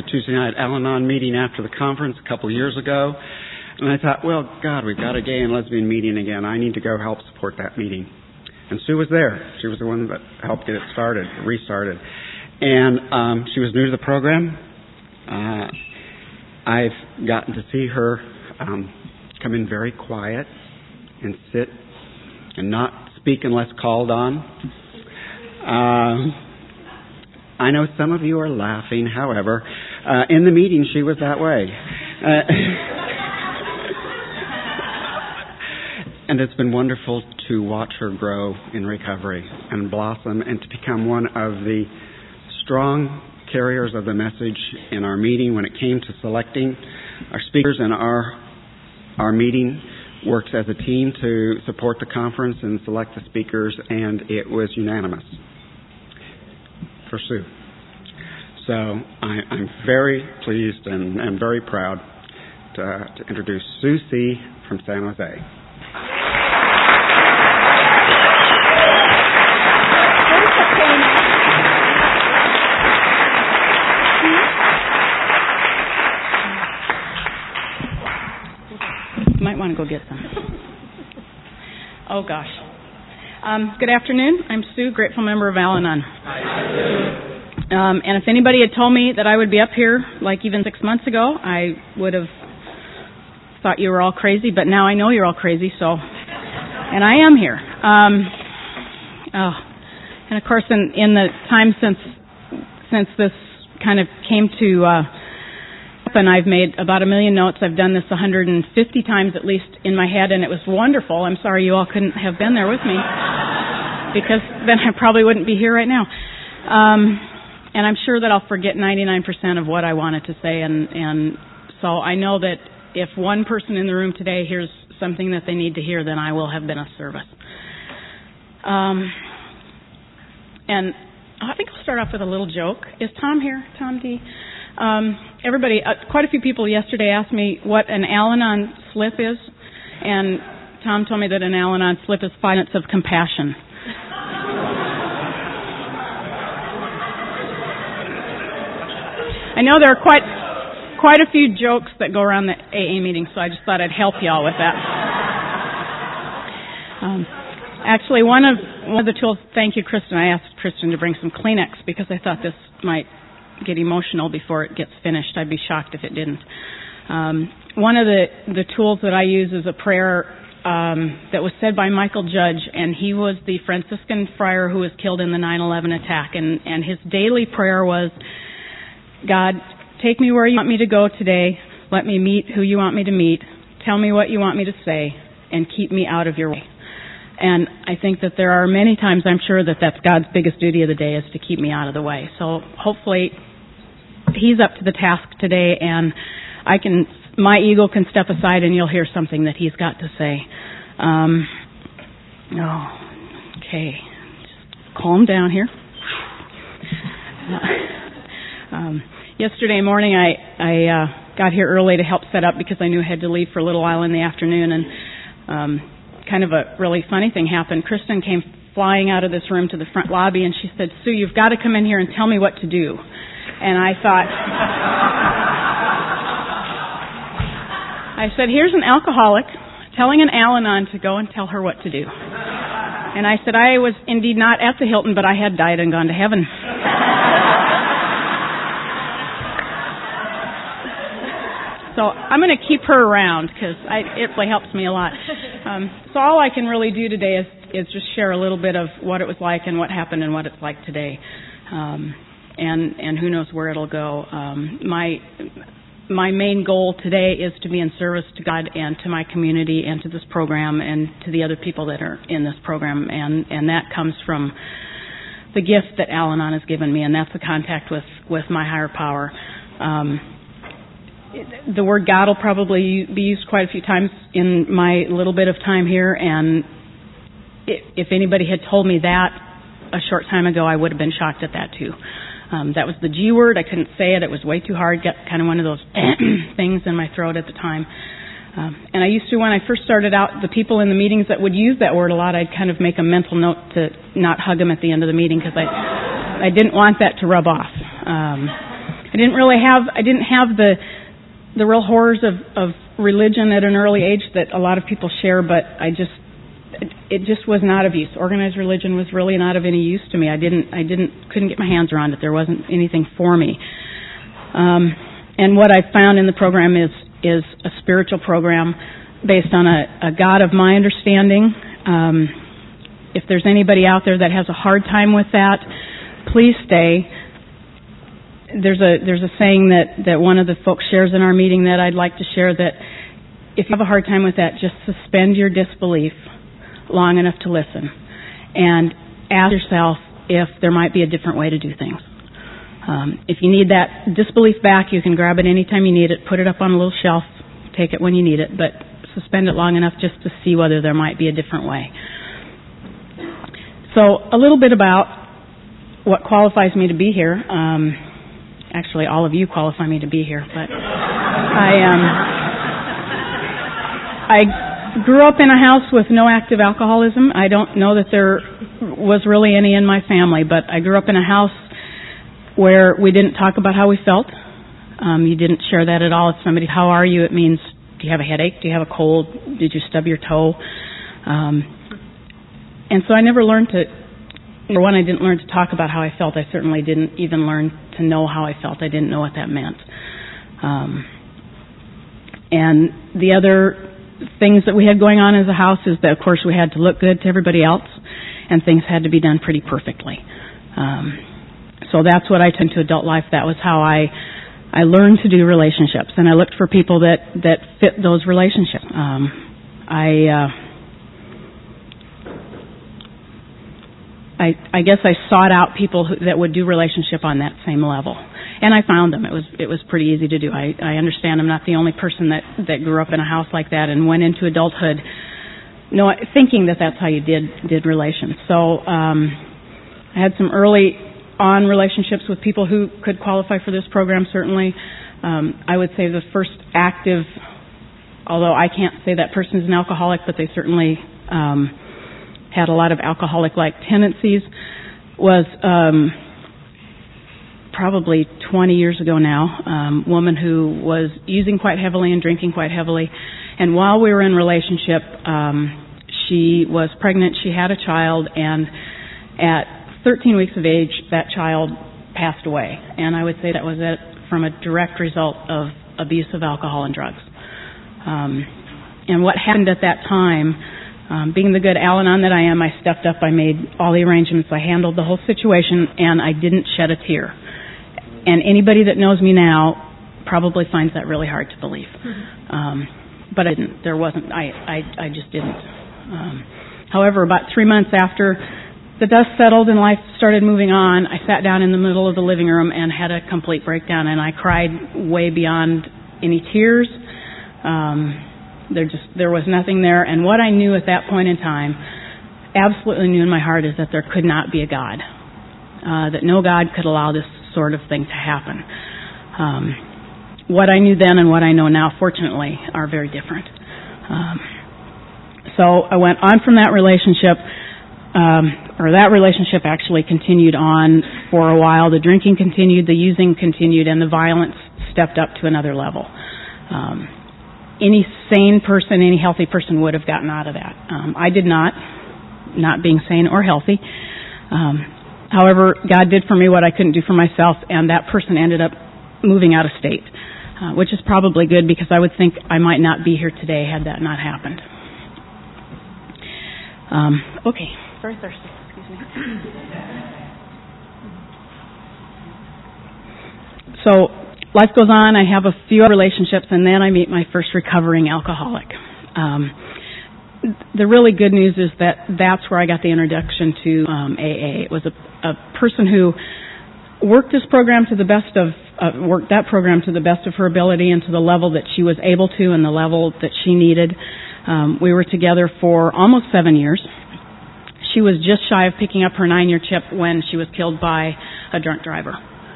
Tuesday night Al-Anon meeting after the conference a couple years ago. And I thought, well, God, we've got a gay and lesbian meeting again. I need to go help support that meeting. And Sue was there. She was the one that helped get it started, restarted. And she was new to the program. I've gotten to see her come in very quiet and sit and not speak unless called on. I know some of you are laughing. However, in the meeting she was that way. And it's been wonderful to watch her grow in recovery and blossom and to become one of the strong carriers of the message in our meeting. When it came to selecting our speakers, and our meeting works as a team to support the conference and select the speakers, and it was unanimous for Sue. So I'm very pleased and I'm very proud to introduce Sue C. from San Jose. You might want to go get some. Oh, gosh. Good afternoon. I'm Sue, grateful member of Al-Anon. And if anybody had told me that I would be up here like even 6 months ago, I would have thought you were all crazy, but now I know you're all crazy, and I am here. And of course, in the time since this kind of came to happen, I've made about 1 million notes. I've done this 150 times at least in my head, and it was wonderful. I'm sorry you all couldn't have been there with me, because then I probably wouldn't be here right now. And I'm sure that I'll forget 99% of what I wanted to say, and so I know that if one person in the room today hears something that they need to hear, then I will have been of service. And I think I'll start off with a little joke. Is Tom here? Tom D? Everybody, quite a few people yesterday asked me what an Al-Anon slip is, and Tom told me that an Al-Anon slip is 5 minutes of compassion. I know there are quite a few jokes that go around the AA meeting, so I just thought I'd help y'all with that. Actually, one of the tools, thank you, Kristen. I asked Kristen to bring some Kleenex because I thought this might get emotional before it gets finished. I'd be shocked if it didn't. One of the tools that I use is a prayer that was said by Michael Judge, and he was the Franciscan friar who was killed in the 9/11 attack, and his daily prayer was, God, take me where you want me to go today. Let me meet who you want me to meet. Tell me what you want me to say, and keep me out of your way. And I think that there are many times, I'm sure, that that's God's biggest duty of the day, is to keep me out of the way. So hopefully he's up to the task today, and my ego can step aside and you'll hear something that he's got to say. Okay. Just calm down here. Yesterday morning I got here early to help set up because I knew I had to leave for a little while in the afternoon, and kind of a really funny thing happened. Kristen came flying out of this room to the front lobby, and she said, Sue, you've got to come in here and tell me what to do. And I thought, I said, here's an alcoholic telling an Al-Anon to go and tell her what to do. And I said, I was indeed not at the Hilton, but I had died and gone to heaven. So I'm going to keep her around because it really helps me a lot. So all I can really do today is just share a little bit of what it was like and what happened and what it's like today. And who knows where it'll go. My main goal today is to be in service to God and to my community and to this program and to the other people that are in this program. And that comes from the gift that Al-Anon has given me, and that's the contact with my higher power. The word God will probably be used quite a few times in my little bit of time here, and if anybody had told me that a short time ago, I would have been shocked at that too. That was the G word. I couldn't say it. It was way too hard. Got kind of one of those things in my throat at the time. And I used to, when I first started out, the people in the meetings that would use that word a lot, I'd kind of make a mental note to not hug them at the end of the meeting because I didn't want that to rub off. I didn't have the real horrors of religion at an early age that a lot of people share, but it just was not of use. Organized religion was really not of any use to me. Couldn't get my hands around it. There wasn't anything for me. And what I found in the program is a spiritual program based on a God of my understanding. If there's anybody out there that has a hard time with that, please stay. There's a saying that one of the folks shares in our meeting that I'd like to share, that if you have a hard time with that, just suspend your disbelief long enough to listen and ask yourself if there might be a different way to do things. If you need that disbelief back, you can grab it anytime you need it, put it up on a little shelf, take it when you need it, but suspend it long enough just to see whether there might be a different way. So a little bit about what qualifies me to be here. Actually, all of you qualify me to be here, but I grew up in a house with no active alcoholism. I don't know that there was really any in my family, but I grew up in a house where we didn't talk about how we felt. You didn't share that at all. If somebody, how are you? It means, do you have a headache? Do you have a cold? Did you stub your toe? And so I never learned to, number one, I didn't learn to talk about how I felt. I certainly didn't even learn to know how I felt. I didn't know what that meant. And the other things that we had going on as a house is that, of course, we had to look good to everybody else, and things had to be done pretty perfectly. So that's what I took into adult life. That was how I learned to do relationships, and I looked for people that fit those relationships. I guess I sought out people that would do relationship on that same level, and I found them. It was pretty easy to do. I understand I'm not the only person that grew up in a house like that and went into adulthood, thinking that that's how you did relations. So I had some early on relationships with people who could qualify for this program. Certainly, I would say the first active, although I can't say that person is an alcoholic, but they certainly had a lot of alcoholic-like tendencies, was probably 20 years ago now, woman who was using quite heavily and drinking quite heavily. And while we were in relationship, she was pregnant, she had a child, and at 13 weeks of age, that child passed away. And I would say that was from a direct result of abuse of alcohol and drugs. And what happened at that time, being the good Al-Anon that I am, I stepped up, I made all the arrangements, I handled the whole situation, and I didn't shed a tear. And anybody that knows me now probably finds that really hard to believe. But I didn't. I just didn't. However, about 3 months after the dust settled and life started moving on, I sat down in the middle of the living room and had a complete breakdown, and I cried way beyond any tears. There was nothing there, and what I knew at that point in time, absolutely knew in my heart, is that there could not be a God, that no God could allow this sort of thing to happen. What I knew then and what I know now, fortunately, are very different. So I went on from that relationship, or that relationship actually continued on for a while. The drinking continued, the using continued, and the violence stepped up to another level. Any sane person, any healthy person would have gotten out of that. I did not being sane or healthy. However, God did for me what I couldn't do for myself, and that person ended up moving out of state, which is probably good, because I would think I might not be here today had that not happened. Okay. Very thirsty. Excuse me. So life goes on. I have a few relationships, and then I meet my first recovering alcoholic. The really good news is that's where I got the introduction to AA. It was a person who worked that program to the best of her ability and to the level that she was able to and the level that she needed. We were together for almost 7 years. She was just shy of picking up her 9-year chip when she was killed by a drunk driver.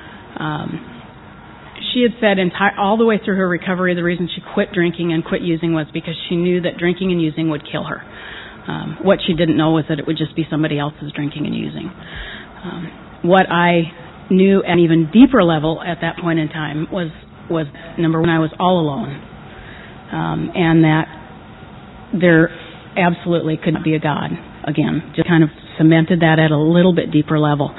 She had said all the way through her recovery, the reason she quit drinking and quit using was because she knew that drinking and using would kill her. What she didn't know was that it would just be somebody else's drinking and using. What I knew at an even deeper level at that point in time was number one, I was all alone, and that there absolutely couldn't be a God again. Just kind of cemented that at a little bit deeper level.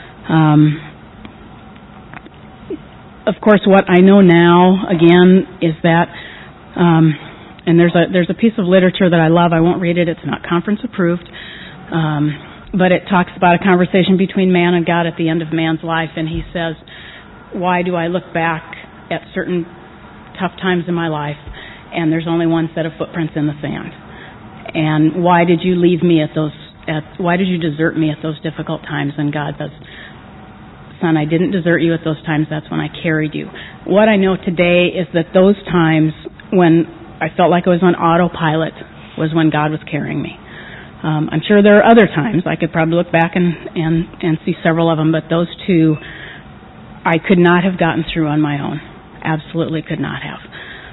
Of course, what I know now, again, is that, and there's a piece of literature that I love. I won't read it. It's not conference approved. But it talks about a conversation between man and God at the end of man's life, and he says, why do I look back at certain tough times in my life, and there's only one set of footprints in the sand? And why did you leave me why did you desert me at those difficult times? And God says, son, I didn't desert you at those times. That's when I carried you. What I know today is that those times when I felt like I was on autopilot was when God was carrying me. I'm sure there are other times. I could probably look back and see several of them, but those two I could not have gotten through on my own. Absolutely could not have.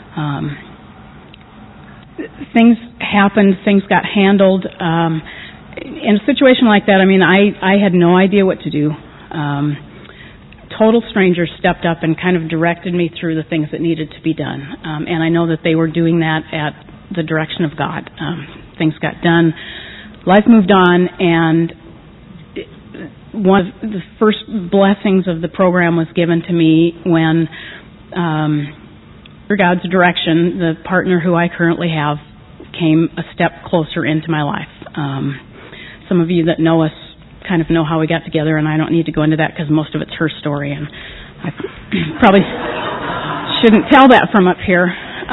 Things happened. Things got handled. In a situation like that, I mean, I had no idea what to do. Total strangers stepped up and kind of directed me through the things that needed to be done. And I know that they were doing that at the direction of God. Things got done. Life moved on, and one of the first blessings of the program was given to me when, through God's direction, the partner who I currently have came a step closer into my life. Some of you that know us kind of know how we got together, and I don't need to go into that because most of it's her story, and I probably shouldn't tell that from up here.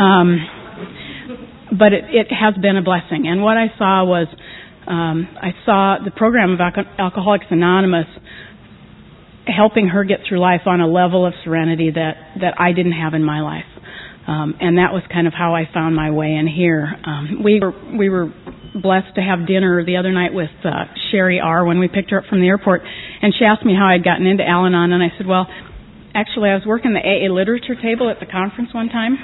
But it has been a blessing. And what I saw was, I saw the program of Alcoholics Anonymous helping her get through life on a level of serenity that I didn't have in my life. And that was kind of how I found my way in here. We were blessed to have dinner the other night with Sherry R. when we picked her up from the airport, and she asked me how I'd gotten into Al-Anon, and I said, well, actually I was working the AA literature table at the conference one time.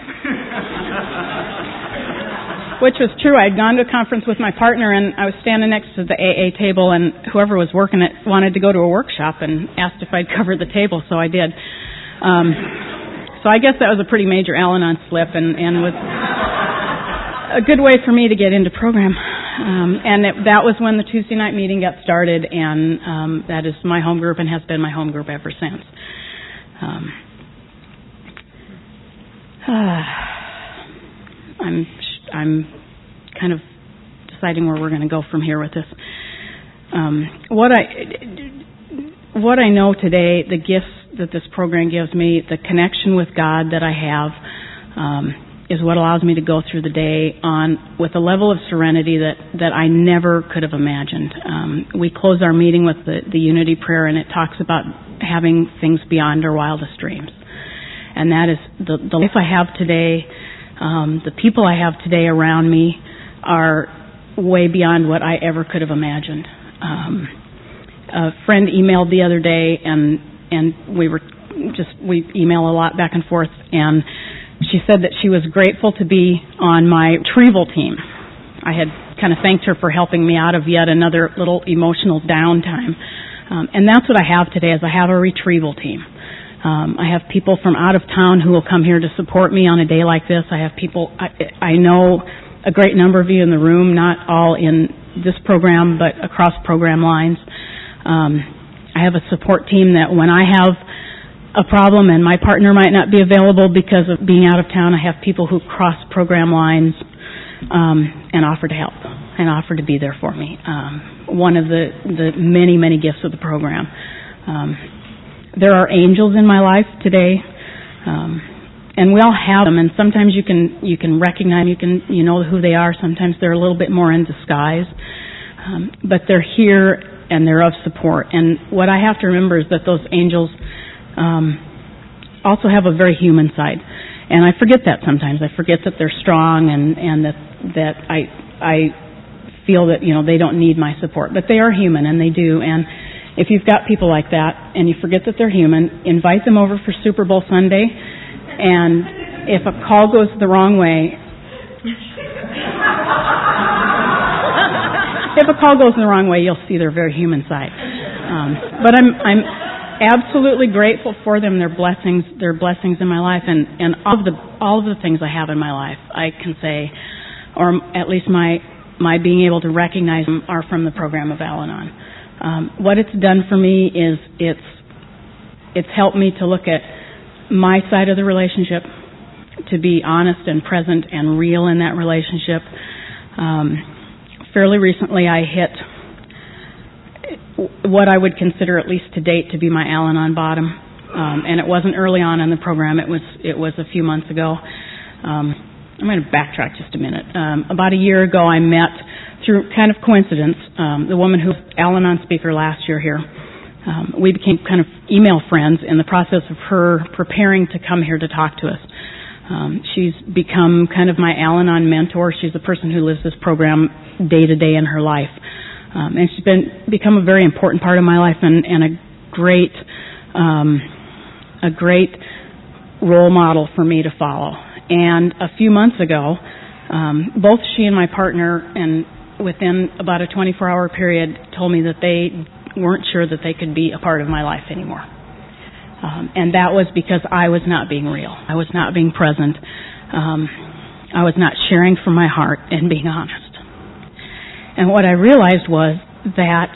Which was true. I had gone to a conference with my partner, and I was standing next to the AA table, and whoever was working it wanted to go to a workshop and asked if I'd cover the table, so I did. So I guess that was a pretty major Al-Anon slip, and was a good way for me to get into program. And that was when the Tuesday night meeting got started, and that is my home group and has been my home group ever since. I'm kind of deciding where we're going to go from here with this. What I know today, the gifts that this program gives me, the connection with God that I have, is what allows me to go through the day with a level of serenity that I never could have imagined. We close our meeting with the unity prayer, and it talks about having things beyond our wildest dreams. And that is the life I have today. The people I have today around me are way beyond what I ever could have imagined. A friend emailed the other day, and we email a lot back and forth, and she said that she was grateful to be on my retrieval team. I had kind of thanked her for helping me out of yet another little emotional downtime. And that's what I have today, is I have a retrieval team. I have people from out of town who will come here to support me on a day like this. I have people, I know a great number of you in the room, not all in this program, but across program lines. I have a support team that when I have a problem and my partner might not be available because of being out of town, I have people who cross program lines and offer to help and offer to be there for me. One of the many, many gifts of the program. There are angels in my life today, and we all have them. And sometimes you can recognize, you know who they are. Sometimes they're a little bit more in disguise, but they're here and they're of support. And what I have to remember is that those angels also have a very human side, and I forget that sometimes. I forget that they're strong and that I feel that they don't need my support, but they are human and they do. And if you've got people like that and you forget that they're human, invite them over for Super Bowl Sunday, and if a call goes the wrong way, you'll see their very human side. But absolutely grateful for them. They're blessings in my life, and all of the things I have in my life, I can say, or at least my being able to recognize them, are from the program of Al-Anon. What it's done for me is it's helped me to look at my side of the relationship, to be honest and present and real in that relationship. Fairly recently, I hit what I would consider, at least to date, to be my Al-Anon bottom, and it wasn't early on in the program. It was a few months ago. I'm going to backtrack just a minute. About a year ago, I met, through kind of coincidence, the woman who was Al-Anon speaker last year here. We became kind of email friends in the process of her preparing to come here to talk to us. She's become kind of my Al-Anon mentor. She's the person who lives this program day to day in her life. And she's become a very important part of my life and a great role model for me to follow. And a few months ago, both she and my partner, and within about a 24-hour period, told me that they weren't sure that they could be a part of my life anymore. And that was because I was not being real. I was not being present. I was not sharing from my heart and being honest. And what I realized was that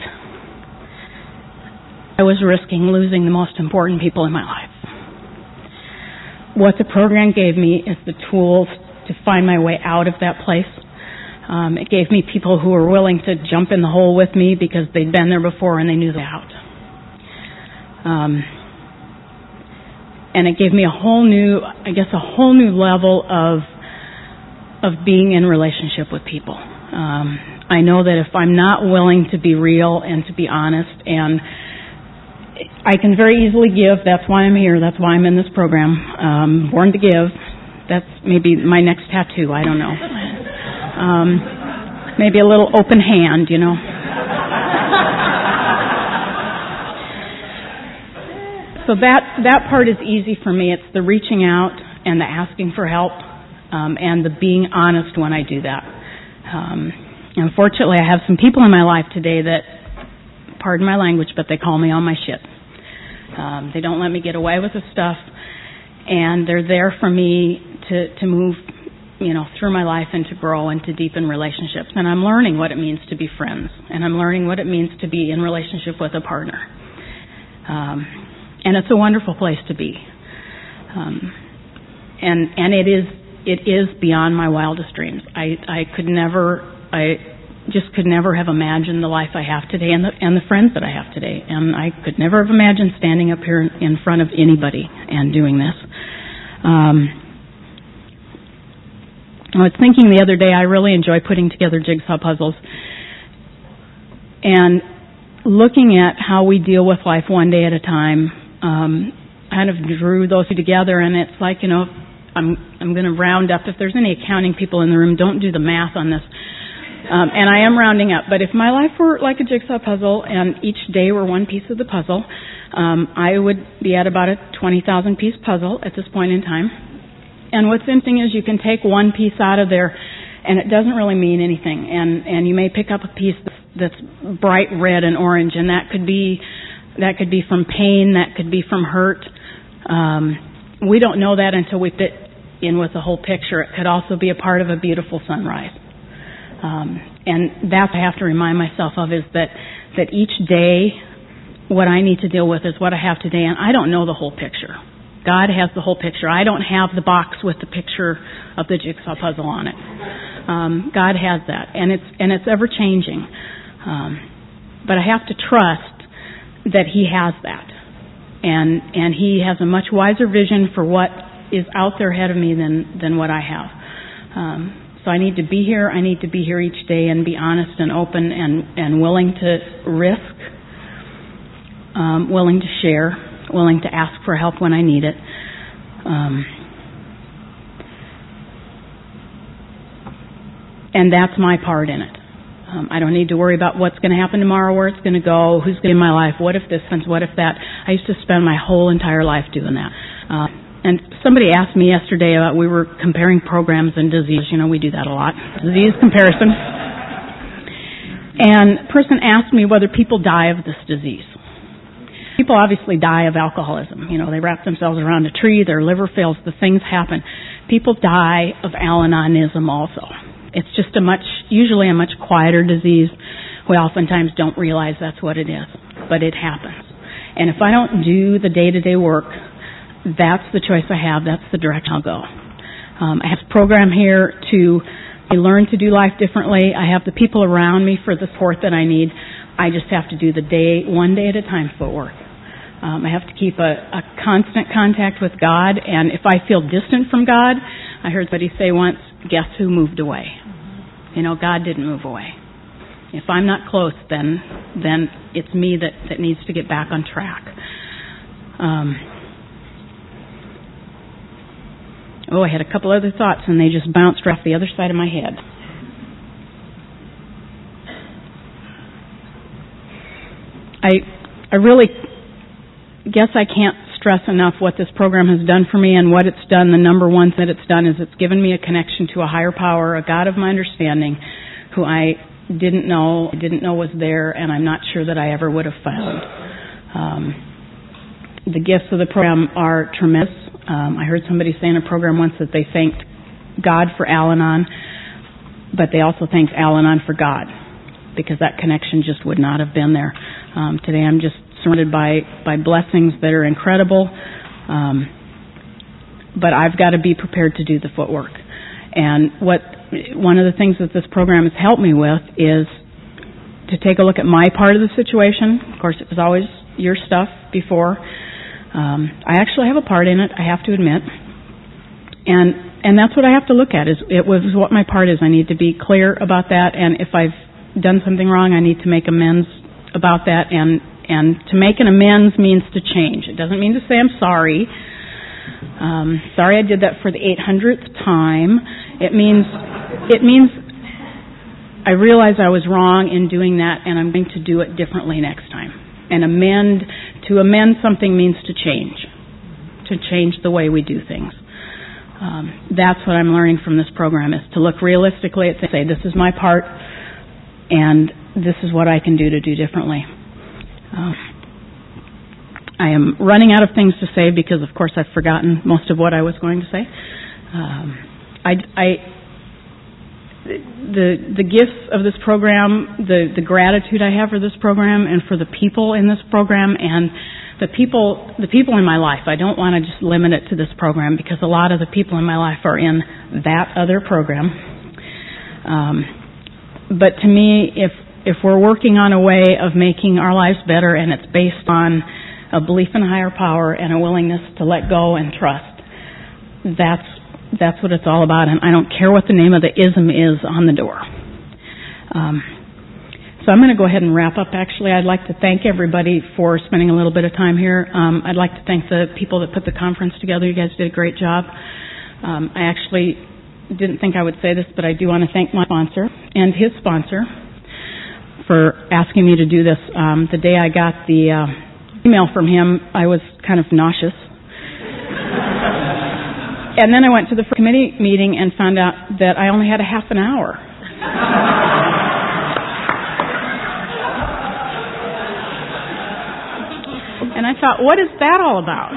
I was risking losing the most important people in my life. What the program gave me is the tools to find my way out of that place. It gave me people who were willing to jump in the hole with me because they'd been there before and they knew the way out. And it gave me a whole new level of being in relationship with people. I know that if I'm not willing to be real and to be honest, and I can very easily give. That's why I'm here. That's why I'm in this program. Born to give. That's maybe my next tattoo. I don't know. Maybe a little open hand, you know. So that part is easy for me. It's the reaching out and the asking for help, and the being honest when I do that. Unfortunately, I have some people in my life today that, pardon my language, but they call me on my shit. They don't let me get away with the stuff, and they're there for me to move, through my life and to grow and to deepen relationships. And I'm learning what it means to be friends, and I'm learning what it means to be in relationship with a partner. And it's a wonderful place to be. And it is beyond my wildest dreams. I just could never have imagined the life I have today and the friends that I have today. And I could never have imagined standing up here in front of anybody and doing this. I was thinking the other day, I really enjoy putting together jigsaw puzzles. And looking at how we deal with life one day at a time, kind of drew those two together. And it's like, I'm going to round up. If there's any accounting people in the room, don't do the math on this. And I am rounding up. But if my life were like a jigsaw puzzle and each day were one piece of the puzzle, I would be at about a 20,000 piece puzzle at this point in time. And what's interesting is you can take one piece out of there and it doesn't really mean anything. And you may pick up a piece that's bright red and orange, and that could be from pain, that could be from hurt. We don't know that until we fit in with the whole picture. It could also be a part of a beautiful sunrise. And that's what I have to remind myself of, is that each day what I need to deal with is what I have today, and I don't know the whole picture. God has the whole picture. I don't have the box with the picture of the jigsaw puzzle on it. God has that, and it's ever changing. But I have to trust that He has that, and He has a much wiser vision for what is out there ahead of me than what I have. So I need to be here. I need to be here each day and be honest and open and willing to risk, willing to share, willing to ask for help when I need it. And that's my part in it. I don't need to worry about what's going to happen tomorrow, where it's going to go, who's going to be in my life, what if this happens, what if that. I used to spend my whole entire life doing that. And somebody asked me yesterday about, we were comparing programs and disease. We do that a lot. Disease comparison. And a person asked me whether people die of this disease. People obviously die of alcoholism. You know, they wrap themselves around a tree, their liver fails, the things happen. People die of Al-Anonism also. It's just usually a much quieter disease. We oftentimes don't realize that's what it is, but it happens. And if I don't do the day-to-day work, that's the choice I have. That's the direction I'll go. I have a program here to learn to do life differently. I have the people around me for the support that I need. I just have to do one day at a time footwork. I have to keep a constant contact with God, and if I feel distant from God, I heard somebody say once, guess who moved away? You know, God didn't move away. If I'm not close, then it's me that needs to get back on track. I had a couple other thoughts, and they just bounced off the other side of my head. I really guess I can't stress enough what this program has done for me and what it's done. The number one thing that it's done is it's given me a connection to a higher power, a God of my understanding, who I didn't know was there, and I'm not sure that I ever would have found. The gifts of the program are tremendous. I heard somebody say in a program once that they thanked God for Al-Anon, but they also thanked Al-Anon for God, because that connection just would not have been there. Today I'm just surrounded by blessings that are incredible, but I've got to be prepared to do the footwork. And one of the things that this program has helped me with is to take a look at my part of the situation. Of course, it was always your stuff before. I actually have a part in it, I have to admit. And that's what I have to look at, is what my part is. I need to be clear about that, and if I've done something wrong, I need to make amends about that, and to make an amends means to change. It doesn't mean to say I'm sorry. Sorry I did that for the 800th time. It means I realize I was wrong in doing that, and I'm going to do it differently next time. And to amend something means to change the way we do things. That's what I'm learning from this program, is to look realistically at things, say, this is my part, and this is what I can do to do differently. I am running out of things to say because, of course, I've forgotten most of what I was going to say. The gifts of this program, the gratitude I have for this program and for the people in this program, and the people in my life. I don't want to just limit it to this program, because a lot of the people in my life are in that other program. But to me, if we're working on a way of making our lives better, and it's based on a belief in a higher power and a willingness to let go and trust, that's what it's all about, and I don't care what the name of the ism is on the door. So I'm going to go ahead and wrap up. Actually, I'd like to thank everybody for spending a little bit of time here. I'd like to thank the people that put the conference together. You guys did a great job. I actually didn't think I would say this, but I do want to thank my sponsor and his sponsor for asking me to do this. The day I got the email from him, I was kind of nauseous. And then I went to the committee meeting and found out that I only had a half an hour. And I thought, what is that all about?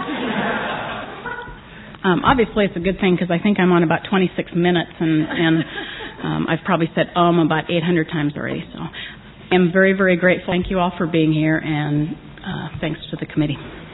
Obviously, it's a good thing, because I think I'm on about 26 minutes, and I've probably said about 800 times already. So I'm very, very grateful. Thank you all for being here, and thanks to the committee.